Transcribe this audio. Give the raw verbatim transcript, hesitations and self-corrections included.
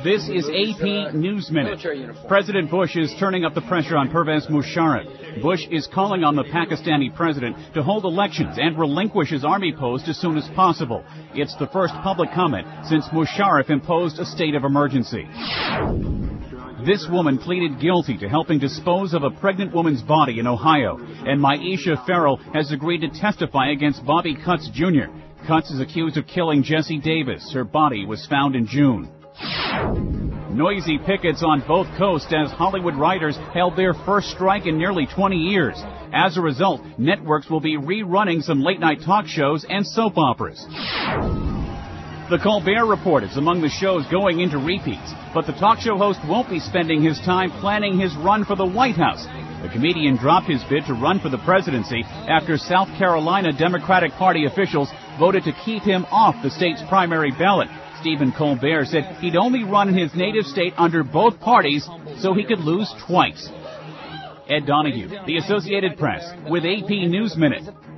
This is A P News Minute. President Bush is turning up the pressure on Pervez Musharraf. Bush is calling on the Pakistani president to hold elections and relinquish his army post as soon as possible. It's the first public comment since Musharraf imposed a state of emergency. This woman pleaded guilty to helping dispose of a pregnant woman's body in Ohio, and Maisha Farrell has agreed to testify against Bobby Cutts Junior Cutts is accused of killing Jesse Davis. Her body was found in June. Noisy pickets on both coasts as Hollywood writers held their first strike in nearly twenty years. As a result, networks will be rerunning some late-night talk shows and soap operas. The Colbert Report is among the shows going into repeats, but the talk show host won't be spending his time planning his run for the White House. The comedian dropped his bid to run for the presidency after South Carolina Democratic Party officials voted to keep him off the state's primary ballot. Stephen Colbert said he'd only run in his native state under both parties so he could lose twice. Ed Donahue, The Associated Press, with A P News Minute.